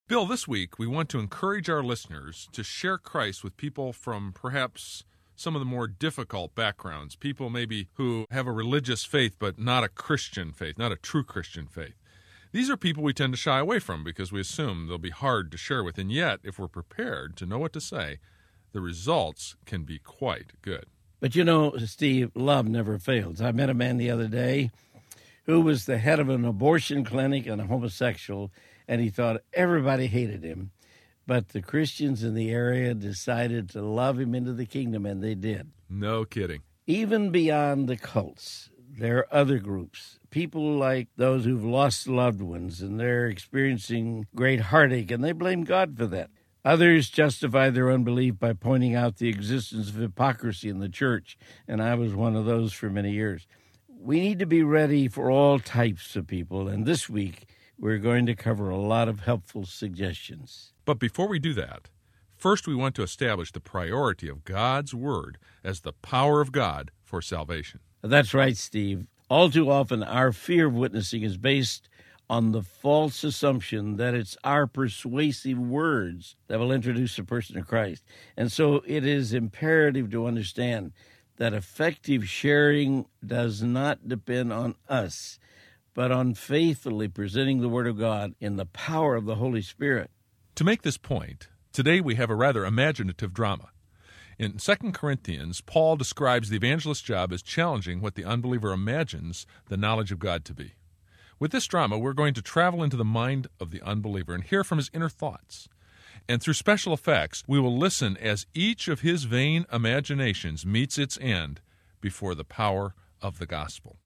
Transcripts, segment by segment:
Bill, this week we want to encourage our listeners to share Christ with people from perhaps some of the more difficult backgrounds, people maybe who have a religious faith but not a Christian faith, not a true Christian faith. These are people we tend to shy away from because we assume they'll be hard to share with, and yet, if we're prepared to know what to say, the results can be quite good. But you know, Steve, love never fails. I met a man the other day who was the head of an abortion clinic and a homosexual, and he thought everybody hated him. But the Christians in the area decided to love him into the kingdom, and they did. No kidding. Even beyond the cults, there are other groups, people like those who've lost loved ones, and they're experiencing great heartache, and they blame God for that. Others justify their unbelief by pointing out the existence of hypocrisy in the church, and I was one of those for many years. We need to be ready for all types of people, and this week we're going to cover a lot of helpful suggestions. But before we do that, first we want to establish the priority of God's Word as the power of God for salvation. That's right, Steve. All too often, our fear of witnessing is based on the false assumption that it's our persuasive words that will introduce a person to Christ. And so it is imperative to understand that effective sharing does not depend on us, but on faithfully presenting the Word of God in the power of the Holy Spirit. To make this point, today we have a rather imaginative drama. In 2 Corinthians, Paul describes the evangelist's job as challenging what the unbeliever imagines the knowledge of God to be. With this drama, we're going to travel into the mind of the unbeliever and hear from his inner thoughts. And through special effects, we will listen as each of his vain imaginations meets its end before the power of the gospel.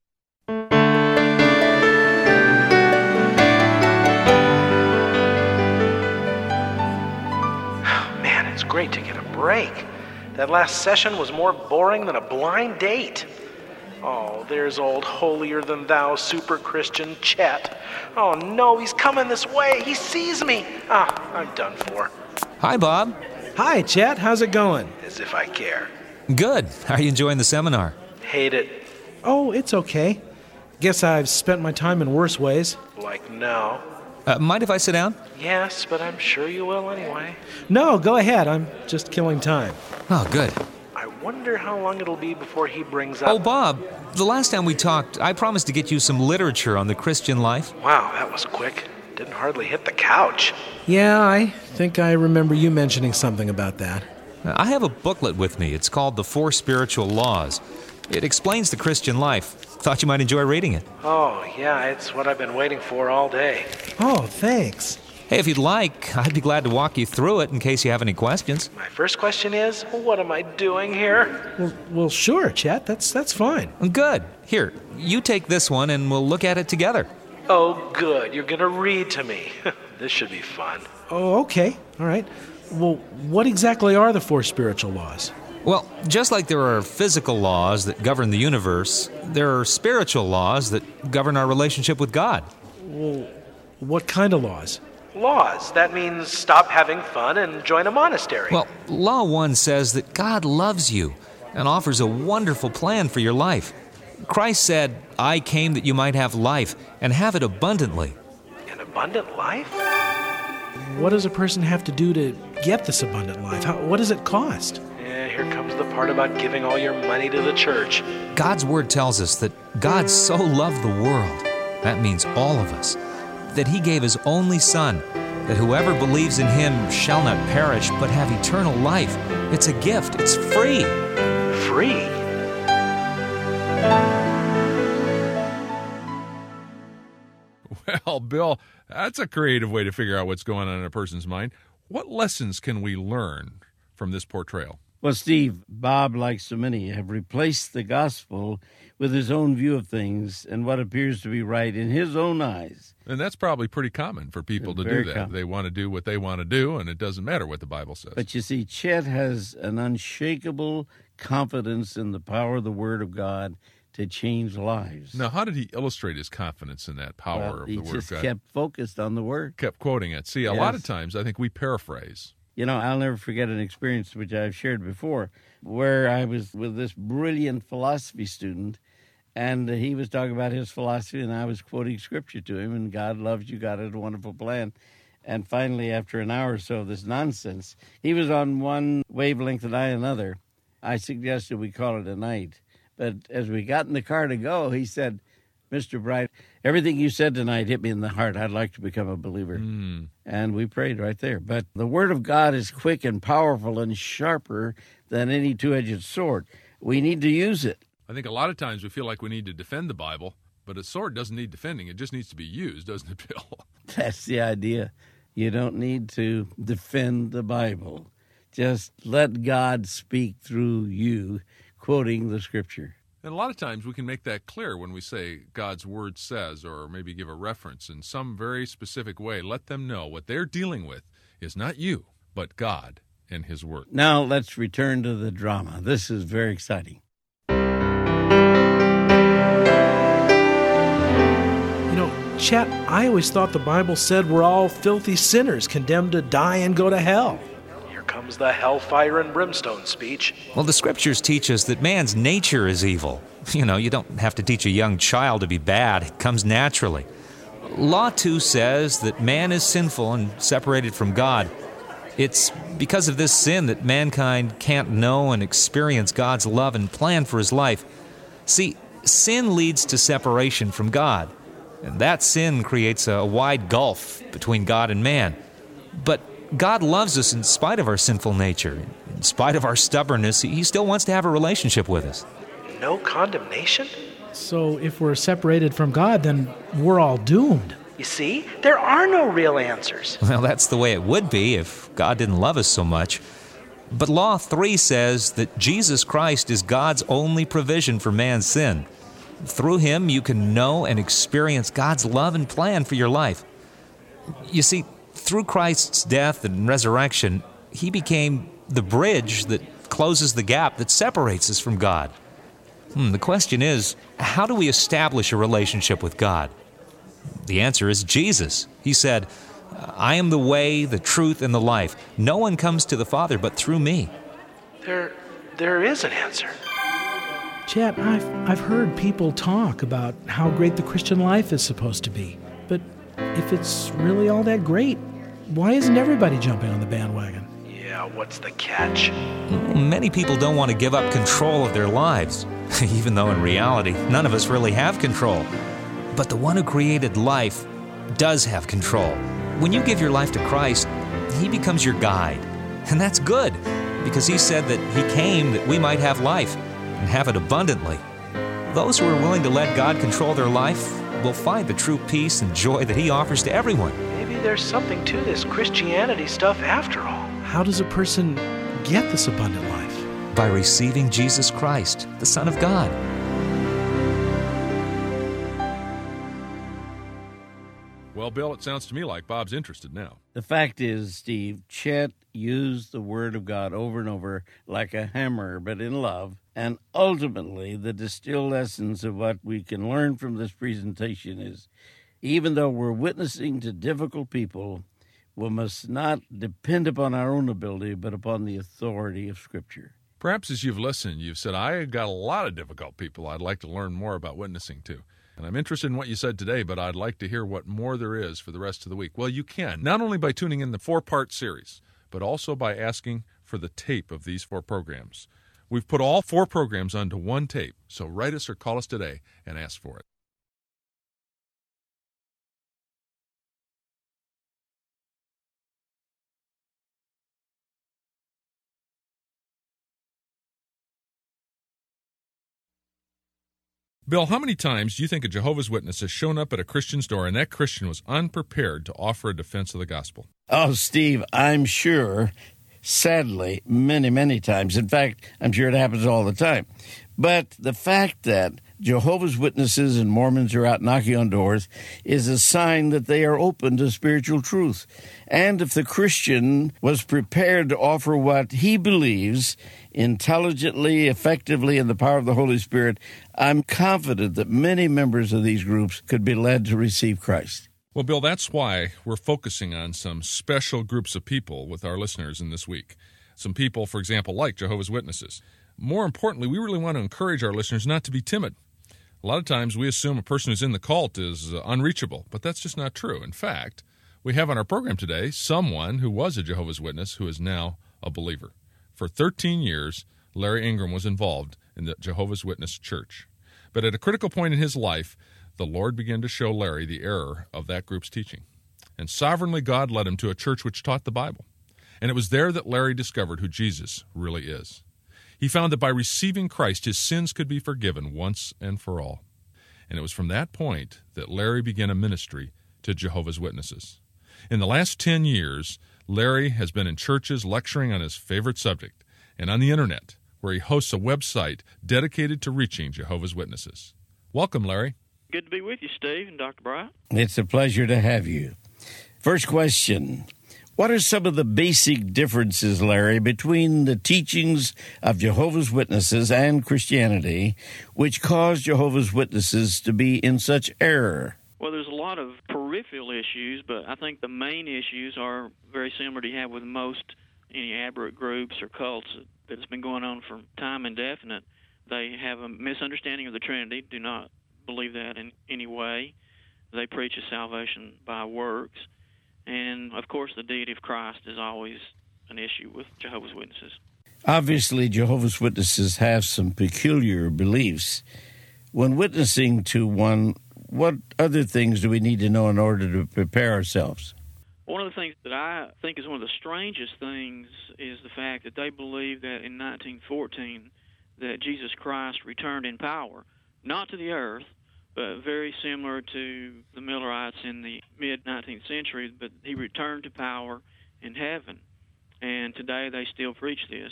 It's great to get a break. That last session was more boring than a blind date. Oh, there's old holier-than-thou super Christian Chet. Oh no, he's coming this way. He sees me. I'm done for. Hi, Bob. Hi, Chet. How's it going? As if I care. Good. How are you enjoying the seminar? Hate it. Oh, it's okay. Guess I've spent my time in worse ways. Like no. Mind if I sit down? Yes, but I'm sure you will anyway. No, go ahead. I'm just killing time. Oh, good. I wonder how long it'll be before he brings up... Oh, Bob, the last time we talked, I promised to get you some literature on the Christian life. Wow, that was quick. Didn't hardly hit the couch. Yeah, I think I remember you mentioning something about that. I have a booklet with me. It's called The Four Spiritual Laws. It explains the Christian life. Thought you might enjoy reading it. Oh, yeah, it's what I've been waiting for all day. Oh, thanks. Hey, if you'd like, I'd be glad to walk you through it in case you have any questions. My first question is, what am I doing here? Well, sure, Chet. That's fine. Good. Here, you take this one and we'll look at it together. Oh, good. You're going to read to me. This should be fun. Oh, okay. All right. Well, what exactly are the four spiritual laws? Well, just like there are physical laws that govern the universe, there are spiritual laws that govern our relationship with God. Well, what kind of laws? Laws. That means stop having fun and join a monastery. Well, Law 1 says that God loves you and offers a wonderful plan for your life. Christ said, I came that you might have life and have it abundantly. An abundant life? What does a person have to do to get this abundant life? What does it cost? Here comes the part about giving all your money to the church. God's Word tells us that God so loved the world, that means all of us, that He gave His only Son, that whoever believes in Him shall not perish but have eternal life. It's a gift. It's free. Free? Well, Bill, that's a creative way to figure out what's going on in a person's mind. What lessons can we learn from this portrayal? Well, Steve, Bob, like so many, have replaced the gospel with his own view of things and what appears to be right in his own eyes. And that's probably pretty common for people to do that. Common. They want to do what they want to do, and it doesn't matter what the Bible says. But you see, Chet has an unshakable confidence in the power of the Word of God to change lives. Now, how did he illustrate his confidence in that power of the Word of God? He just kept focused on the Word. Kept quoting it. See, a lot of times I think we paraphrase. You know, I'll never forget an experience which I've shared before where I was with this brilliant philosophy student, and he was talking about his philosophy, and I was quoting scripture to him, and God loves you, God had a wonderful plan. And finally, after an hour or so of this nonsense, he was on one wavelength and I another. I suggested we call it a night. But as we got in the car to go, he said, Mr. Bright, everything you said tonight hit me in the heart. I'd like to become a believer. And we prayed right there. But the Word of God is quick and powerful and sharper than any two-edged sword. We need to use it. I think a lot of times we feel like we need to defend the Bible, but a sword doesn't need defending. It just needs to be used, doesn't it, Bill? That's the idea. You don't need to defend the Bible. Just let God speak through you, quoting the Scripture. And a lot of times we can make that clear when we say God's Word says, or maybe give a reference in some very specific way. Let them know what they're dealing with is not you, but God and His Word. Now let's return to the drama. This is very exciting. Chet, I always thought the Bible said we're all filthy sinners condemned to die and go to hell. Here comes the hellfire and brimstone speech. Well, the Scriptures teach us that man's nature is evil. You don't have to teach a young child to be bad. It comes naturally. Law 2 says that man is sinful and separated from God. It's because of this sin that mankind can't know and experience God's love and plan for his life. See, sin leads to separation from God. And that sin creates a wide gulf between God and man. But God loves us in spite of our sinful nature. In spite of our stubbornness, He still wants to have a relationship with us. No condemnation? So if we're separated from God, then we're all doomed. You see, there are no real answers. Well, that's the way it would be if God didn't love us so much. But Law 3 says that Jesus Christ is God's only provision for man's sin. Through Him, you can know and experience God's love and plan for your life. You see, through Christ's death and resurrection, He became the bridge that closes the gap that separates us from God. The question is, how do we establish a relationship with God? The answer is Jesus. He said, I am the way, the truth, and the life. No one comes to the Father but through me. There is an answer. Chet, I've heard people talk about how great the Christian life is supposed to be. But if it's really all that great, why isn't everybody jumping on the bandwagon? Yeah, what's the catch? Many people don't want to give up control of their lives, even though in reality, none of us really have control. But the one who created life does have control. When you give your life to Christ, He becomes your guide. And that's good, because He said that He came that we might have life and have it abundantly. Those who are willing to let God control their life will find the true peace and joy that He offers to everyone. Maybe there's something to this Christianity stuff after all. How does a person get this abundant life? By receiving Jesus Christ, the Son of God. Well, Bill, it sounds to me like Bob's interested now. The fact is, Steve, Chet used the Word of God over and over like a hammer, but in love. And ultimately, the distilled essence of what we can learn from this presentation is, even though we're witnessing to difficult people, we must not depend upon our own ability, but upon the authority of Scripture. Perhaps as you've listened, you've said, I got a lot of difficult people I'd like to learn more about witnessing to. And I'm interested in what you said today, but I'd like to hear what more there is for the rest of the week. Well, you can, not only by tuning in the 4-part series, but also by asking for the tape of these 4 programs. We've put all 4 programs onto one tape, so write us or call us today and ask for it. Bill, how many times do you think a Jehovah's Witness has shown up at a Christian's door and that Christian was unprepared to offer a defense of the gospel? Oh, Steve, I'm sure, sadly, many, many times. In fact, I'm sure it happens all the time. But the fact that Jehovah's Witnesses and Mormons are out knocking on doors is a sign that they are open to spiritual truth. And if the Christian was prepared to offer what he believes intelligently, effectively, in the power of the Holy Spirit, I'm confident that many members of these groups could be led to receive Christ. Well, Bill, that's why we're focusing on some special groups of people with our listeners in this week. Some people, for example, like Jehovah's Witnesses. More importantly, we really want to encourage our listeners not to be timid. A lot of times we assume a person who's in the cult is unreachable, but that's just not true. In fact, We have on our program today someone who was a Jehovah's Witness who is now a believer. For 13 years, Larry Ingram was involved in the Jehovah's Witness Church. But at a critical point in his life, the Lord began to show Larry the error of that group's teaching. And sovereignly, God led him to a church which taught the Bible. And it was there that Larry discovered who Jesus really is. He found that by receiving Christ, his sins could be forgiven once and for all. And it was from that point that Larry began a ministry to Jehovah's Witnesses. In the last 10 years, Larry has been in churches lecturing on his favorite subject and on the internet, where he hosts a website dedicated to reaching Jehovah's Witnesses. Welcome, Larry. Good to be with you, Steve and Dr. Bryant. It's a pleasure to have you. First question. What are some of the basic differences, Larry, between the teachings of Jehovah's Witnesses and Christianity, which cause Jehovah's Witnesses to be in such error? Well, there's a lot of peripheral issues, but I think the main issues are very similar to you have with most any aberrant groups or cults that's been going on for time indefinite. They have a misunderstanding of the Trinity, do not believe that in any way. They preach a salvation by works. And, of course, the deity of Christ is always an issue with Jehovah's Witnesses. Obviously, Jehovah's Witnesses have some peculiar beliefs. When witnessing to one, what other things do we need to know in order to prepare ourselves? One of the things that I think is one of the strangest things is the fact that they believe that in 1914 that Jesus Christ returned in power, not to the earth, but very similar to the Millerites in the mid-19th century, but he returned to power in heaven. And today they still preach this.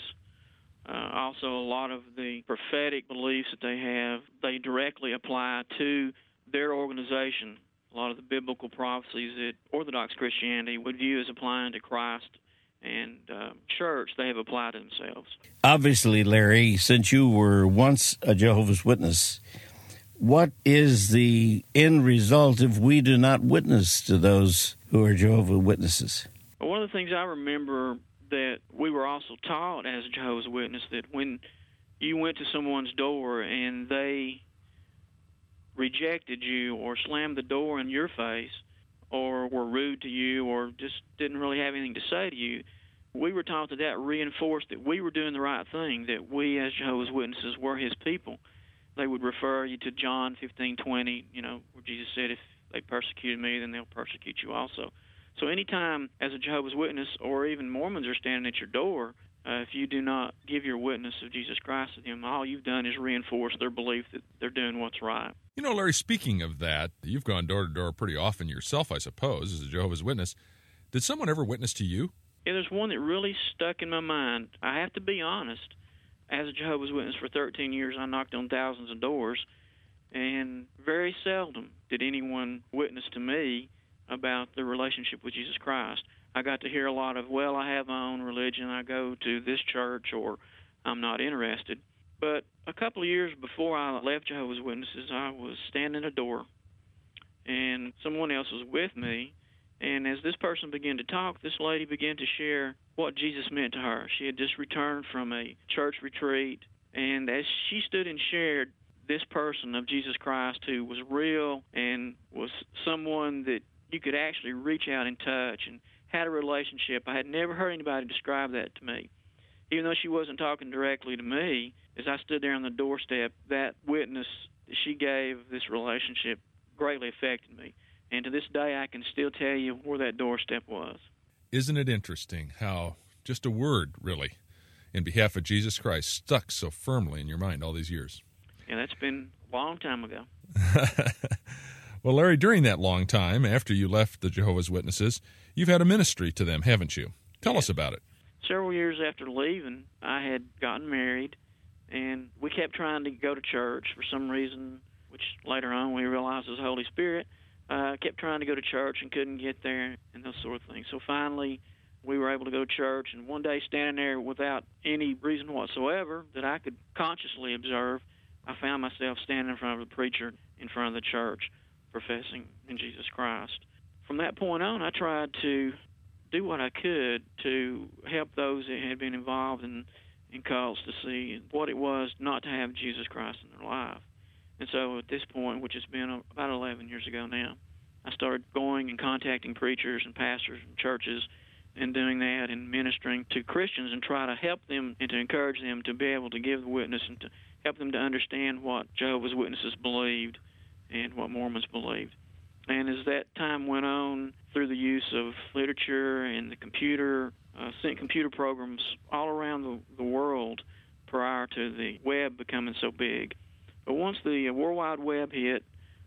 Also, a lot of the prophetic beliefs that they have, they directly apply to their organization. A lot of the biblical prophecies that Orthodox Christianity would view as applying to Christ and church, they have applied to themselves. Obviously, Larry, since you were once a Jehovah's Witness, what is the end result if we do not witness to those who are Jehovah's Witnesses? Well, one of the things I remember that we were also taught as a Jehovah's Witness, that when you went to someone's door and they rejected you or slammed the door in your face or were rude to you or just didn't really have anything to say to you, we were taught that that reinforced that we were doing the right thing, that we as Jehovah's Witnesses were his people. They would refer you to John 15:20, where Jesus said, if they persecuted me, then they'll persecute you also. So anytime as a Jehovah's Witness or even Mormons are standing at your door, if you do not give your witness of Jesus Christ to them, all you've done is reinforce their belief that they're doing what's right. Larry, speaking of that, you've gone door to door pretty often yourself, I suppose, as a Jehovah's Witness. Did someone ever witness to you? Yeah, there's one that really stuck in my mind. I have to be honest. As a Jehovah's Witness for 13 years, I knocked on thousands of doors, and very seldom did anyone witness to me about their relationship with Jesus Christ. I got to hear a lot of, well, I have my own religion, I go to this church, or I'm not interested. But a couple of years before I left Jehovah's Witnesses, I was standing at a door, and someone else was with me. And as this person began to talk, this lady began to share what Jesus meant to her. She had just returned from a church retreat, and as she stood and shared this person of Jesus Christ who was real and was someone that you could actually reach out and touch and had a relationship, I had never heard anybody describe that to me. Even though she wasn't talking directly to me, as I stood there on the doorstep, that witness that she gave this relationship greatly affected me. And to this day, I can still tell you where that doorstep was. Isn't it interesting how just a word, really, in behalf of Jesus Christ stuck so firmly in your mind all these years? Yeah, that's been a long time ago. Well, Larry, during that long time, after you left the Jehovah's Witnesses, you've had a ministry to them, haven't you? Tell us about it. Several years after leaving, I had gotten married, and we kept trying to go to church for some reason, which later on we realized was the Holy Spirit. Kept trying to go to church and couldn't get there and those sort of things. So finally, we were able to go to church, and one day standing there without any reason whatsoever that I could consciously observe, I found myself standing in front of the preacher in front of the church professing in Jesus Christ. From that point on, I tried to do what I could to help those that had been involved in cults to see what it was not to have Jesus Christ in their life. And so at this point, which has been about 11 years ago now, I started going and contacting preachers and pastors and churches and doing that and ministering to Christians and try to help them and to encourage them to be able to give the witness and to help them to understand what Jehovah's Witnesses believed and what Mormons believed. And as that time went on, through the use of literature and the computer, sent computer programs all around the world prior to the web becoming so big. But once the World Wide Web hit,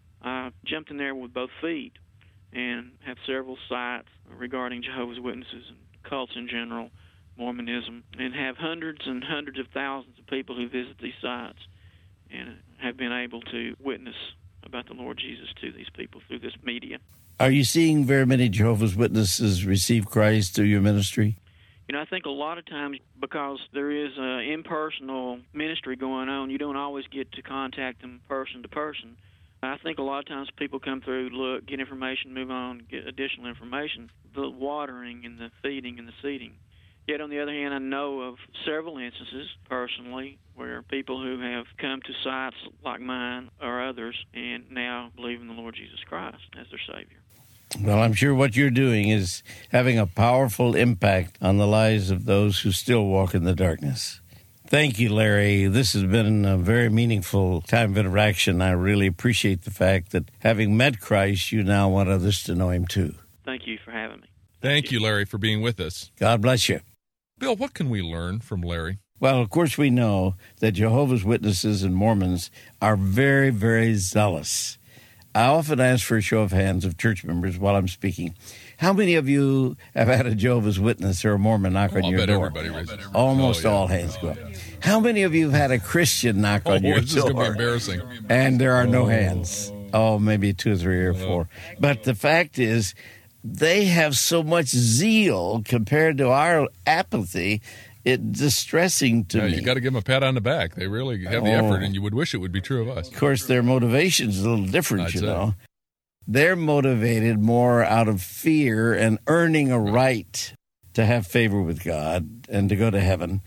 I jumped in there with both feet and have several sites regarding Jehovah's Witnesses and cults in general, Mormonism, and have hundreds and hundreds of thousands of people who visit these sites and have been able to witness about the Lord Jesus to these people through this media. Are you seeing very many Jehovah's Witnesses receive Christ through your ministry? You know, I think a lot of times because there is an impersonal ministry going on, you don't always get to contact them person to person. I think a lot of times people come through, look, get information, move on, get additional information, the watering and the feeding and the seeding. Yet, on the other hand, I know of several instances personally where people who have come to sites like mine or others and now believe in the Lord Jesus Christ as their Savior. Well, I'm sure what you're doing is having a powerful impact on the lives of those who still walk in the darkness. Thank you, Larry. This has been a very meaningful time of interaction. I really appreciate the fact that having met Christ, you now want others to know him too. Thank you for having me. Thank you, Larry, for being with us. God bless you. Bill, what can we learn from Larry? Well, of course, we know that Jehovah's Witnesses and Mormons are very, very zealous. I often ask for a show of hands of church members while I'm speaking. How many of you have had a Jehovah's Witness or a Mormon knock on your door? Almost all hands go up. How many of you have had a Christian knock on your door? This is going to be embarrassing. And there are no hands. Oh, maybe 2 or 3 or 4. But the fact is, they have so much zeal compared to our apathy. It's distressing to me. You got to give them a pat on the back. They really have the effort, and you would wish it would be true of us. Of course, their motivation's a little different, you know. They're motivated more out of fear and earning a right to have favor with God and to go to heaven.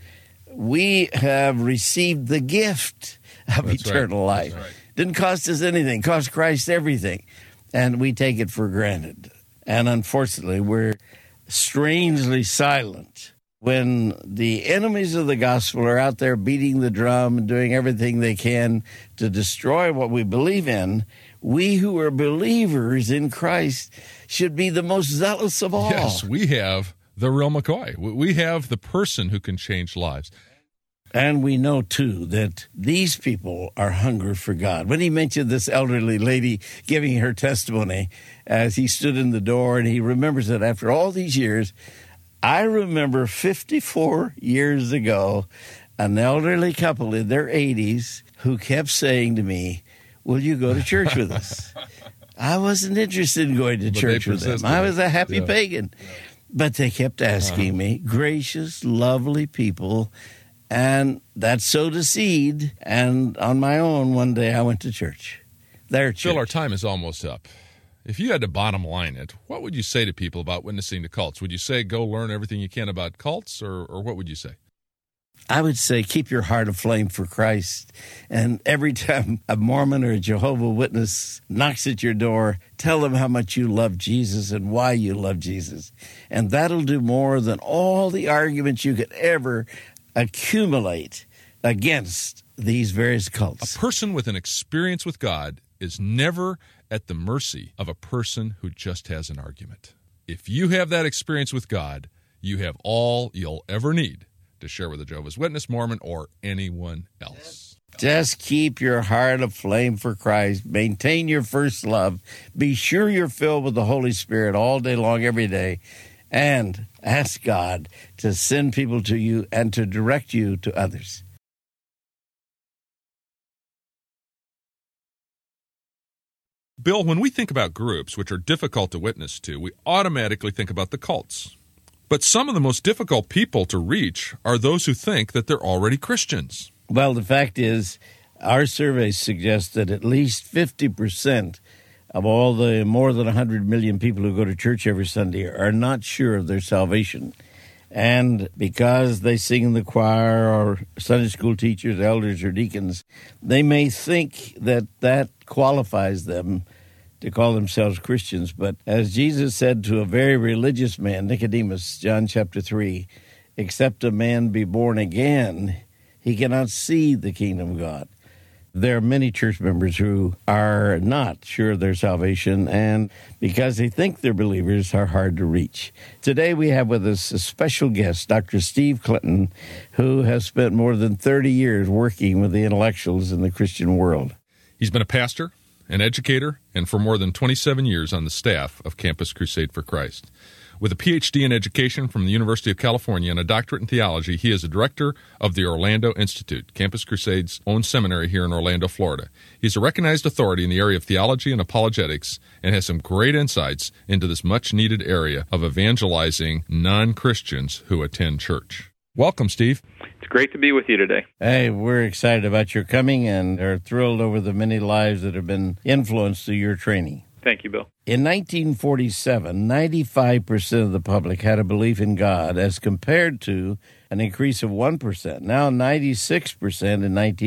We have received the gift of eternal life. Right. Didn't cost us anything. Cost Christ everything. And we take it for granted. And unfortunately, we're strangely silent when the enemies of the gospel are out there beating the drum and doing everything they can to destroy what we believe in. We who are believers in Christ should be the most zealous of all. Yes, we have the real McCoy. We have the person who can change lives. And we know, too, that these people are hungry for God. When he mentioned this elderly lady giving her testimony as he stood in the door, and he remembers that after all these years, I remember 54 years ago, an elderly couple in their 80s who kept saying to me, will you go to church with us? I wasn't interested in going to church with them. I was a happy pagan. But they kept asking me, gracious, lovely people, and that sowed a seed. And on my own, one day I went to church. Their church. Phil, our time is almost up. If you had to bottom line it, what would you say to people about witnessing to cults? Would you say go learn everything you can about cults, or what would you say? I would say keep your heart aflame for Christ. And every time a Mormon or a Jehovah's Witness knocks at your door, tell them how much you love Jesus and why you love Jesus. And that'll do more than all the arguments you could ever accumulate against these various cults. A person with an experience with God is never at the mercy of a person who just has an argument. If you have that experience with God, you have all you'll ever need to share with a Jehovah's Witness, Mormon, or anyone else. Just keep your heart aflame for Christ. Maintain your first love. Be sure you're filled with the Holy Spirit all day long, every day. And ask God to send people to you and to direct you to others. Bill, when we think about groups which are difficult to witness to, we automatically think about the cults. But some of the most difficult people to reach are those who think that they're already Christians. Well, the fact is, our surveys suggest that at least 50% of all the more than 100 million people who go to church every Sunday are not sure of their salvation. And because they sing in the choir or Sunday school teachers, elders, or deacons, they may think that that qualifies them to call themselves Christians. But as Jesus said to a very religious man, Nicodemus, John chapter 3, except a man be born again, he cannot see the kingdom of God. There are many church members who are not sure of their salvation, and because they think they're believers, are hard to reach. Today we have with us a special guest, Dr. Steve Clinton, who has spent more than 30 years working with the intellectuals in the Christian world. He's been a pastor, an educator, and for more than 27 years on the staff of Campus Crusade for Christ. With a Ph.D. in education from the University of California and a doctorate in theology, he is the director of the Orlando Institute, Campus Crusade's own seminary here in Orlando, Florida. He's a recognized authority in the area of theology and apologetics and has some great insights into this much-needed area of evangelizing non-Christians who attend church. Welcome, Steve. It's great to be with you today. Hey, we're excited about your coming and are thrilled over the many lives that have been influenced through your training. Thank you, Bill. In 1947, 95% of the public had a belief in God as compared to an increase of 1%, now 96% in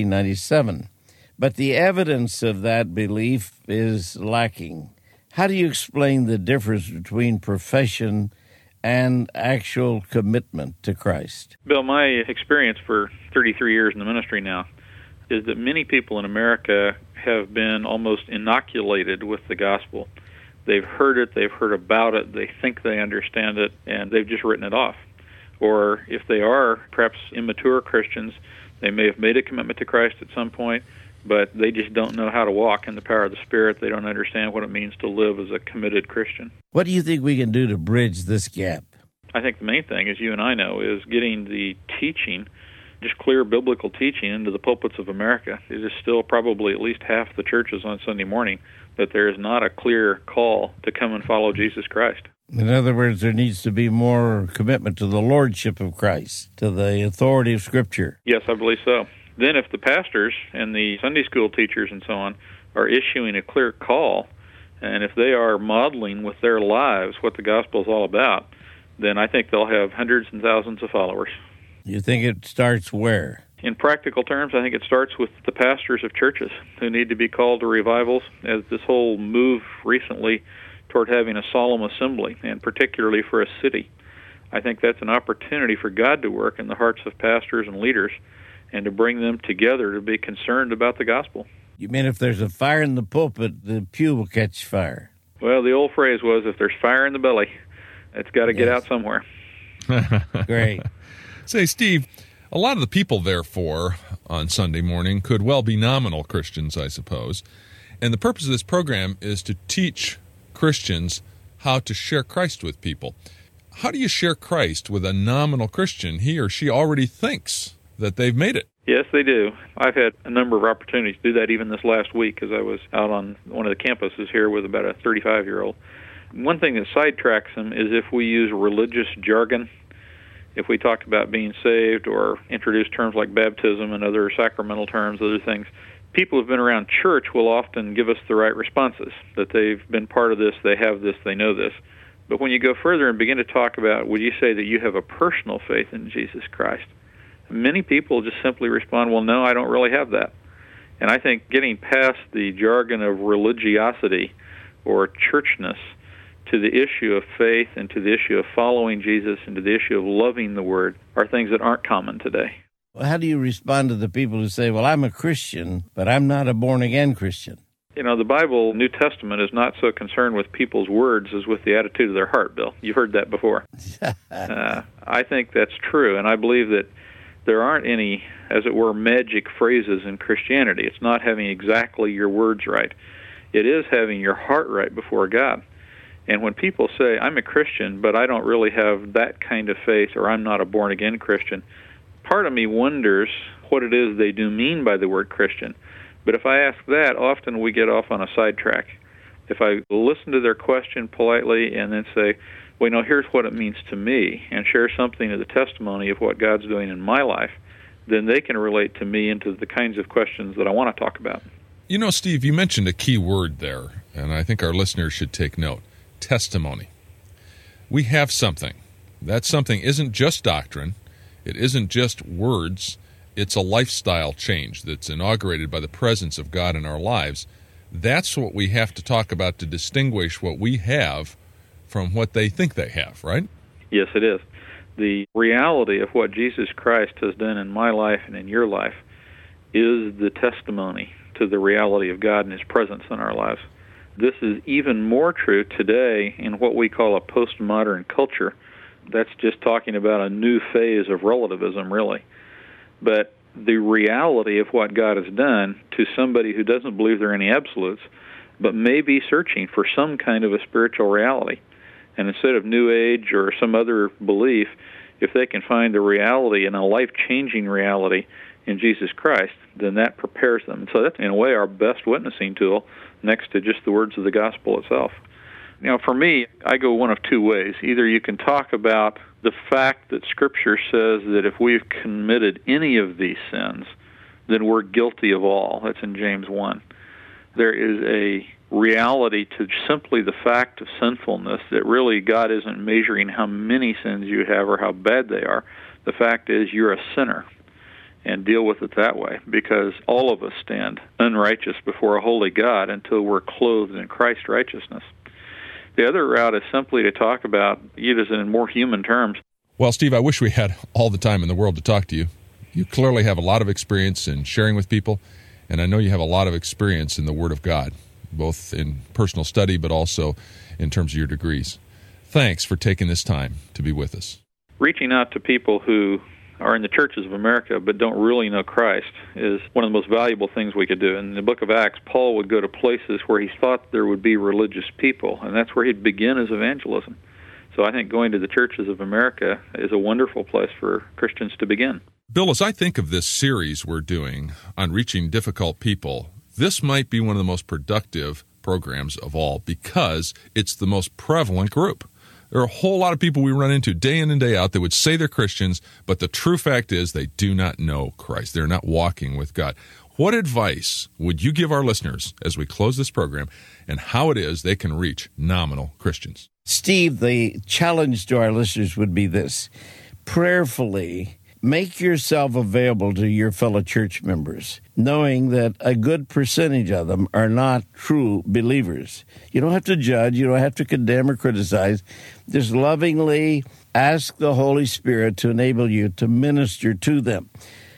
1997. But the evidence of that belief is lacking. How do you explain the difference between profession and actual commitment to Christ? Bill, my experience for 33 years in the ministry now is that many people in America have been almost inoculated with the gospel. They've heard it, they've heard about it, they think they understand it, and they've just written it off. Or if they are perhaps immature Christians, they may have made a commitment to Christ at some point, but they just don't know how to walk in the power of the Spirit. They don't understand what it means to live as a committed Christian. What do you think we can do to bridge this gap? I think the main thing, as you and I know, is getting the teaching, just clear biblical teaching, into the pulpits of America. It is still probably at least half the churches on Sunday morning that there is not a clear call to come and follow Jesus Christ. In other words, there needs to be more commitment to the lordship of Christ, to the authority of Scripture. Yes, I believe so. Then if the pastors and the Sunday school teachers and so on are issuing a clear call, and if they are modeling with their lives what the gospel is all about, then I think they'll have hundreds and thousands of followers. You think it starts where? In practical terms, I think it starts with the pastors of churches who need to be called to revivals, as this whole move recently toward having a solemn assembly, and particularly for a city. I think that's an opportunity for God to work in the hearts of pastors and leaders and to bring them together to be concerned about the gospel. You mean if there's a fire in the pulpit, the pew will catch fire? Well, the old phrase was, if there's fire in the belly, it's got to get out somewhere. Great. Say, Steve, a lot of the people, therefore, on Sunday morning could well be nominal Christians, I suppose. And the purpose of this program is to teach Christians how to share Christ with people. How do you share Christ with a nominal Christian? He or she already thinks that they've made it. Yes, they do. I've had a number of opportunities to do that even this last week, as I was out on one of the campuses here with about a 35-year-old. One thing that sidetracks them is if we use religious jargon. If we talk about being saved or introduce terms like baptism and other sacramental terms, other things, people who've been around church will often give us the right responses, that they've been part of this, they have this, they know this. But when you go further and begin to talk about, would you say that you have a personal faith in Jesus Christ? Many people just simply respond, well, no, I don't really have that. And I think getting past the jargon of religiosity or churchness to the issue of faith and to the issue of following Jesus and to the issue of loving the Word are things that aren't common today. Well, how do you respond to the people who say, well, I'm a Christian, but I'm not a born-again Christian? You know, the Bible, New Testament, is not so concerned with people's words as with the attitude of their heart, Bill. You've heard that before. I think that's true, and I believe that there aren't any, as it were, magic phrases in Christianity. It's not having exactly your words right. It is having your heart right before God. And when people say, I'm a Christian, but I don't really have that kind of faith, or I'm not a born-again Christian, part of me wonders what it is they do mean by the word Christian. But if I ask that, often we get off on a sidetrack. If I listen to their question politely and then say, well, here's what it means to me, and share something of the testimony of what God's doing in my life, then they can relate to me into the kinds of questions that I want to talk about. You know, Steve, you mentioned a key word there, and I think our listeners should take note. Testimony. We have something. That something isn't just doctrine. It isn't just words. It's a lifestyle change that's inaugurated by the presence of God in our lives. That's what we have to talk about to distinguish what we have from what they think they have, right? Yes, it is. The reality of what Jesus Christ has done in my life and in your life is the testimony to the reality of God and His presence in our lives. This is even more true today in what we call a postmodern culture. That's just talking about a new phase of relativism, really. But the reality of what God has done to somebody who doesn't believe there are any absolutes, but may be searching for some kind of a spiritual reality. And instead of New Age or some other belief, if they can find a reality and a life-changing reality in Jesus Christ, then that prepares them. And so that's, in a way, our best witnessing tool next to just the words of the gospel itself. You know, for me, I go one of two ways. Either you can talk about the fact that Scripture says that if we've committed any of these sins, then we're guilty of all. That's in James 1. There is a reality to simply the fact of sinfulness that really God isn't measuring how many sins you have or how bad they are. The fact is you're a sinner, and deal with it that way, because all of us stand unrighteous before a holy God until we're clothed in Christ's righteousness. The other route is simply to talk about it as in more human terms. Well, Steve, I wish we had all the time in the world to talk to you. You clearly have a lot of experience in sharing with people, and I know you have a lot of experience in the Word of God, both in personal study but also in terms of your degrees. Thanks for taking this time to be with us. Reaching out to people who are in the churches of America but don't really know Christ is one of the most valuable things we could do. In the book of Acts, Paul would go to places where he thought there would be religious people, and that's where he'd begin his evangelism. So I think going to the churches of America is a wonderful place for Christians to begin. Bill, as I think of this series we're doing on reaching difficult people, this might be one of the most productive programs of all because it's the most prevalent group. There are a whole lot of people we run into day in and day out that would say they're Christians, but the true fact is they do not know Christ. They're not walking with God. What advice would you give our listeners as we close this program and how it is they can reach nominal Christians? Steve, the challenge to our listeners would be this: prayerfully make yourself available to your fellow church members, knowing that a good percentage of them are not true believers. You don't have to judge. You don't have to condemn or criticize. Just lovingly ask the Holy Spirit to enable you to minister to them.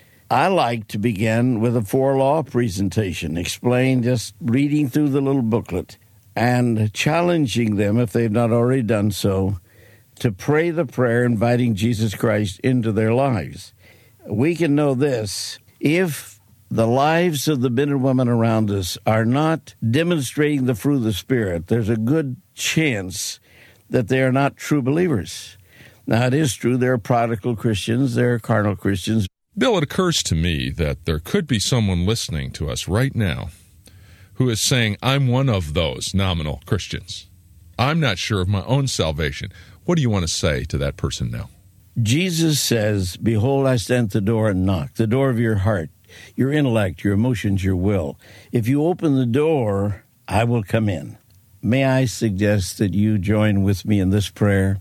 I like to begin with a 4-law presentation, explain just reading through the little booklet and challenging them, if they've not already done so, to pray the prayer inviting Jesus Christ into their lives. We can know this: if the lives of the men and women around us are not demonstrating the fruit of the Spirit, there's a good chance that they are not true believers. Now, it is true there are prodigal Christians, there are carnal Christians. Bill, it occurs to me that there could be someone listening to us right now who is saying, I'm one of those nominal Christians. I'm not sure of my own salvation. What do you want to say to that person now? Jesus says, behold, I stand at the door and knock, the door of your heart, your intellect, your emotions, your will. If you open the door, I will come in. May I suggest that you join with me in this prayer?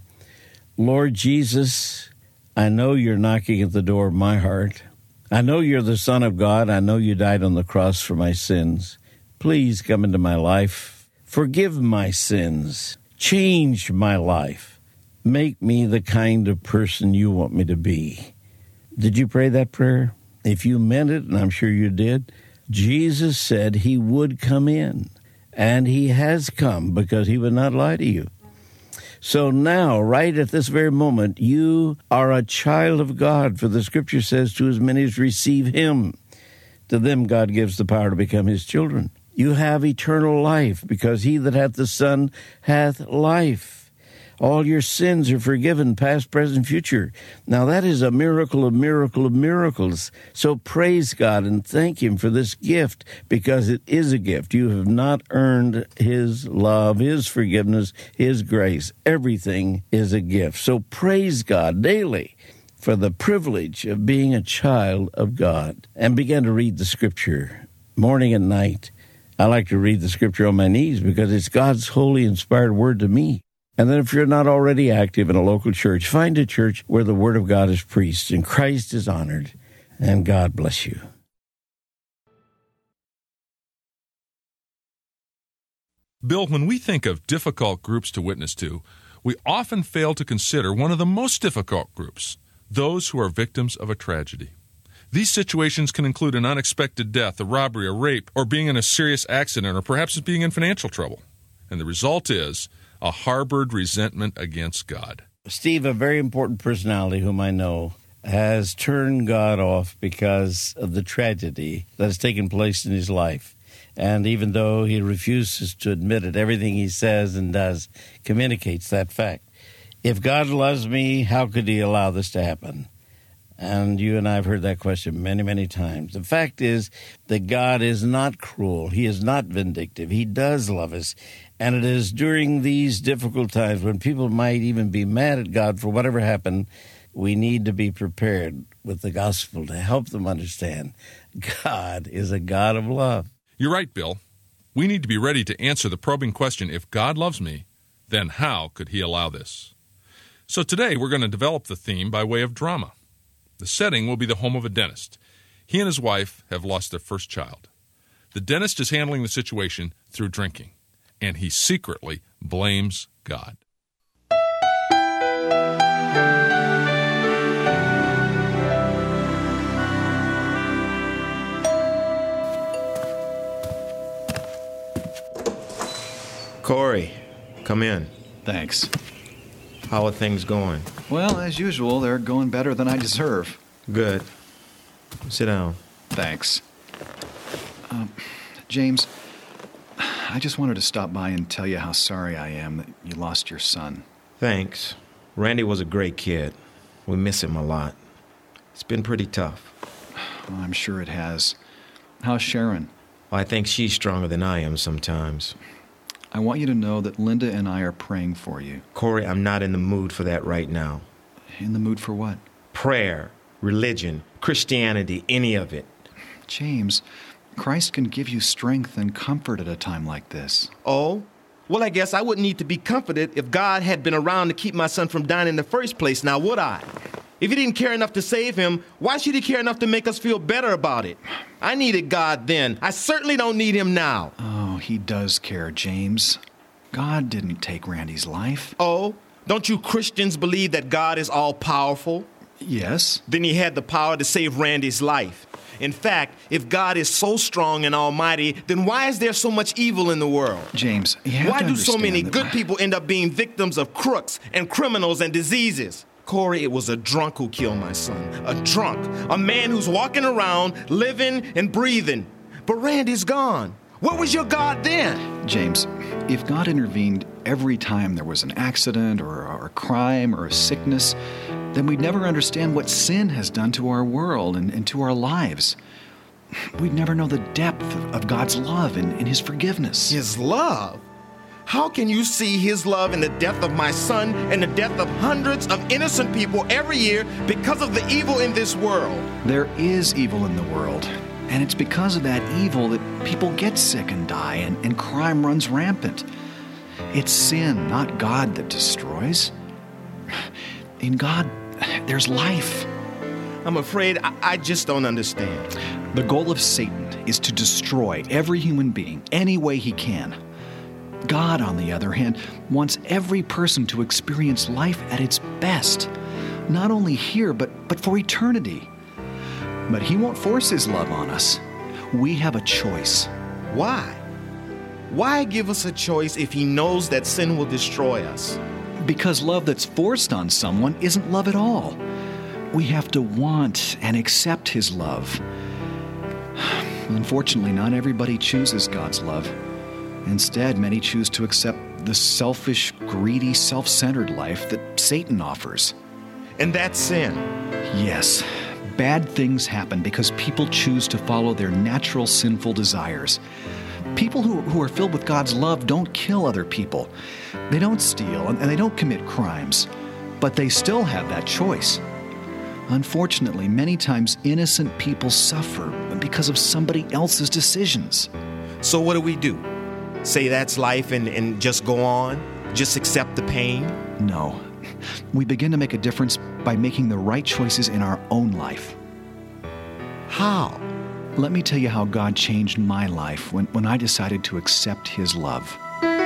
Lord Jesus, I know you're knocking at the door of my heart. I know you're the Son of God. I know you died on the cross for my sins. Please come into my life. Forgive my sins. Change my life. Make me the kind of person you want me to be. Did you pray that prayer? If you meant it, and I'm sure you did, Jesus said he would come in, and he has come because he would not lie to you. So now, right at this very moment, you are a child of God, for the Scripture says, to as many as receive him, to them God gives the power to become his children. You have eternal life, because he that hath the Son hath life. All your sins are forgiven, past, present, future. Now, that is a miracle of miracles. So praise God and thank him for this gift, because it is a gift. You have not earned his love, his forgiveness, his grace. Everything is a gift. So praise God daily for the privilege of being a child of God. And begin to read the Scripture morning and night. I like to read the Scripture on my knees because it's God's holy, inspired word to me. And then if you're not already active in a local church, find a church where the Word of God is preached and Christ is honored. And God bless you. Bill, when we think of difficult groups to witness to, we often fail to consider one of the most difficult groups, those who are victims of a tragedy. These situations can include an unexpected death, a robbery, a rape, or being in a serious accident, or perhaps being in financial trouble. And the result is a harbored resentment against God. Steve, a very important personality whom I know, has turned God off because of the tragedy that has taken place in his life. And even though he refuses to admit it, everything he says and does communicates that fact. If God loves me, how could he allow this to happen? And you and I have heard that question many, many times. The fact is that God is not cruel. He is not vindictive. He does love us. And it is during these difficult times when people might even be mad at God for whatever happened, we need to be prepared with the gospel to help them understand God is a God of love. You're right, Bill. We need to be ready to answer the probing question, if God loves me, then how could he allow this? So today we're going to develop the theme by way of drama. The setting will be the home of a dentist. He and his wife have lost their first child. The dentist is handling the situation through drinking, and he secretly blames God. Corey, come in. Thanks. How are things going? Well, as usual, they're going better than I deserve. Good. Sit down. Thanks. James, I just wanted to stop by and tell you how sorry I am that you lost your son. Thanks. Randy was a great kid. We miss him a lot. It's been pretty tough. Well, I'm sure it has. How's Sharon? Well, I think she's stronger than I am sometimes. I want you to know that Linda and I are praying for you. Corey, I'm not in the mood for that right now. In the mood for what? Prayer, religion, Christianity, any of it. James, Christ can give you strength and comfort at a time like this. Oh? Well, I guess I wouldn't need to be comforted if God had been around to keep my son from dying in the first place, now would I? If he didn't care enough to save him, why should he care enough to make us feel better about it? I needed God then. I certainly don't need him now. Oh, he does care, James. God didn't take Randy's life. Oh? Don't you Christians believe that God is all-powerful? Yes. Then he had the power to save Randy's life. In fact, if God is so strong and almighty, then why is there so much evil in the world? James, you have why to do so many understand good people end up being victims of crooks and criminals and diseases? Corey, it was a drunk who killed my son. A drunk. A man who's walking around, living and breathing. But Randy's gone. Where was your God then? James, if God intervened every time there was an accident or a crime or a sickness, then we'd never understand what sin has done to our world and to our lives. We'd never know the depth of God's love and his forgiveness. His love? How can you see his love in the death of my son and the death of hundreds of innocent people every year because of the evil in this world? There is evil in the world, and it's because of that evil that people get sick and die and crime runs rampant. It's sin, not God, that destroys. In God, there's life. I'm afraid I just don't understand. The goal of Satan is to destroy every human being any way he can. God, on the other hand, wants every person to experience life at its best, not only here, but for eternity. But he won't force his love on us. We have a choice. Why? Why give us a choice if he knows that sin will destroy us? Because love that's forced on someone isn't love at all. We have to want and accept his love. Unfortunately, not everybody chooses God's love. Instead, many choose to accept the selfish, greedy, self-centered life that Satan offers. And that's sin. Yes. Bad things happen because people choose to follow their natural sinful desires. People who are filled with God's love don't kill other people. They don't steal and they don't commit crimes. But they still have that choice. Unfortunately, many times innocent people suffer because of somebody else's decisions. So what do? Say that's life and just go on? Just accept the pain? No. We begin to make a difference by making the right choices in our own life. How? Let me tell you how God changed my life when I decided to accept his love.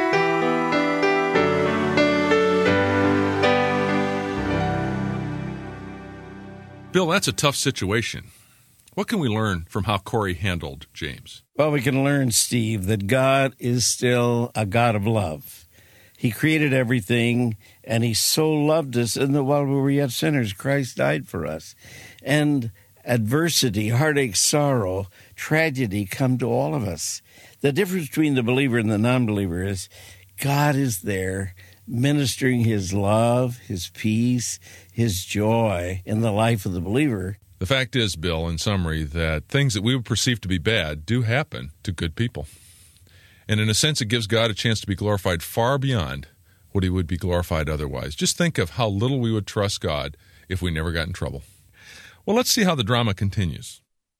Bill, that's a tough situation. What can we learn from how Corey handled James? Well, we can learn, Steve, that God is still a God of love. He created everything, and he so loved us, and that while we were yet sinners, Christ died for us. And adversity, heartache, sorrow, tragedy come to all of us. The difference between the believer and the non-believer is God is there ministering his love, his peace, his joy in the life of the believer. The fact is, Bill, in summary, that things that we would perceive to be bad do happen to good people. And in a sense, it gives God a chance to be glorified far beyond what he would be glorified otherwise. Just think of how little we would trust God if we never got in trouble. Well, let's see how the drama continues.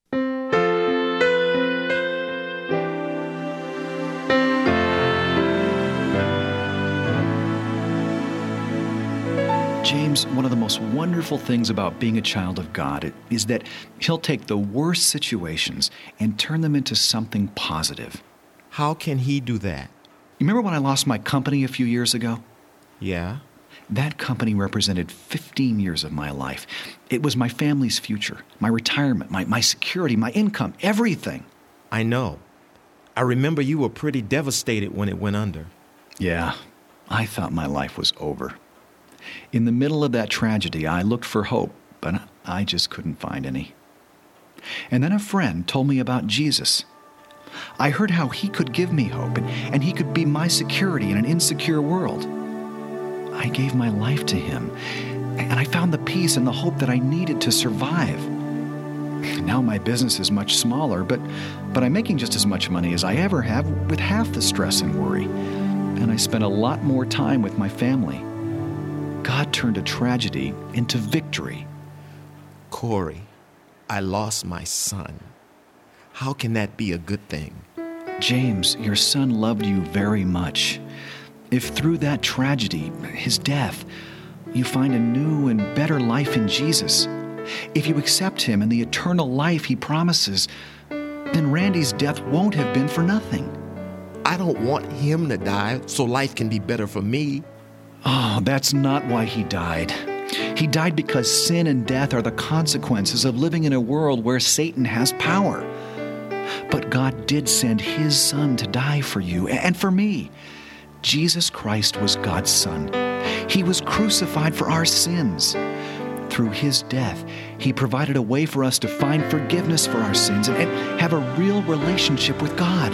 James, one of the most wonderful things about being a child of God is that he'll take the worst situations and turn them into something positive. How can he do that? You remember when I lost my company a few years ago? Yeah. That company represented 15 years of my life. It was my family's future, my retirement, my security, my income, everything. I know. I remember you were pretty devastated when it went under. Yeah, I thought my life was over. In the middle of that tragedy, I looked for hope, but I just couldn't find any. And then a friend told me about Jesus. I heard how he could give me hope, and he could be my security in an insecure world. I gave my life to him, and I found the peace and the hope that I needed to survive. Now my business is much smaller, but I'm making just as much money as I ever have with half the stress and worry. And I spend a lot more time with my family. God turned a tragedy into victory. Corey, I lost my son. How can that be a good thing? James, your son loved you very much. If through that tragedy, his death, you find a new and better life in Jesus, if you accept him and the eternal life he promises, then Randy's death won't have been for nothing. I don't want him to die so life can be better for me. Oh, that's not why he died. He died because sin and death are the consequences of living in a world where Satan has power. But God did send his son to die for you and for me. Jesus Christ was God's son. He was crucified for our sins. Through his death, he provided a way for us to find forgiveness for our sins and have a real relationship with God.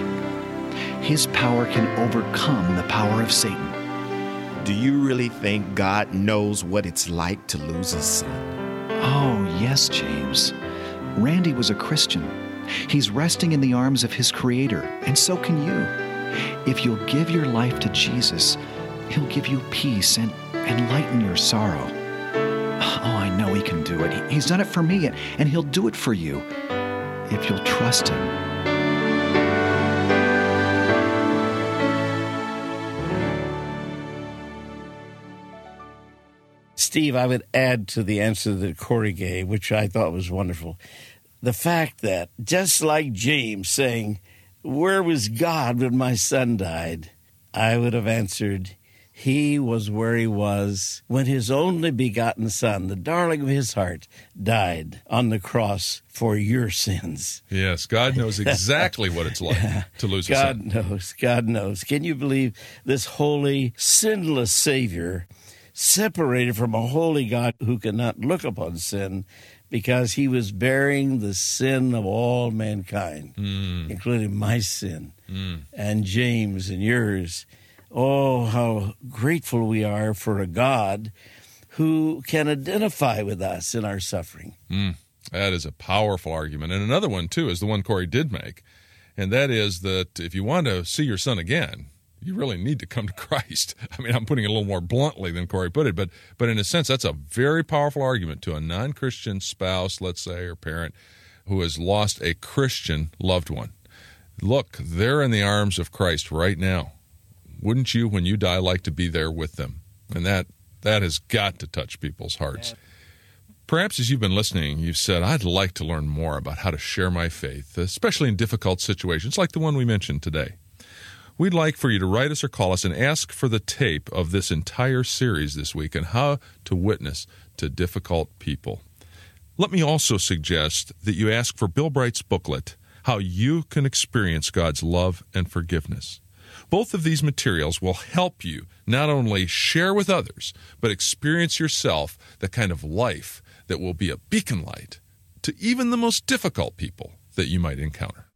His power can overcome the power of Satan. Do you really think God knows what it's like to lose his son? Oh, yes, James. Randy was a Christian. He's resting in the arms of his Creator, and so can you. If you'll give your life to Jesus, he'll give you peace and lighten your sorrow. Oh, I know he can do it. He's done it for me, and he'll do it for you if you'll trust him. Steve, I would add to the answer that Corey gave, which I thought was wonderful, the fact that, just like James saying, "Where was God when my son died?" I would have answered, he was where he was when his only begotten son, the darling of his heart, died on the cross for your sins. Yes, God knows exactly what it's like to lose a son. God knows. Can you believe this holy, sinless Savior separated from a holy God who cannot look upon sin because he was bearing the sin of all mankind, including my sin and James and yours. Oh, how grateful we are for a God who can identify with us in our suffering. That is a powerful argument. And another one, too, is the one Corey did make, and that is that if you want to see your son again, you really need to come to Christ. I mean, I'm putting it a little more bluntly than Corey put it, but in a sense, that's a very powerful argument to a non-Christian spouse, let's say, or parent who has lost a Christian loved one. Look, they're in the arms of Christ right now. Wouldn't you, when you die, like to be there with them? And that has got to touch people's hearts. Perhaps as you've been listening, you've said, I'd like to learn more about how to share my faith, especially in difficult situations like the one we mentioned today. We'd like for you to write us or call us and ask for the tape of this entire series this week on how to witness to difficult people. Let me also suggest that you ask for Bill Bright's booklet, How You Can Experience God's Love and Forgiveness. Both of these materials will help you not only share with others, but experience yourself the kind of life that will be a beacon light to even the most difficult people that you might encounter.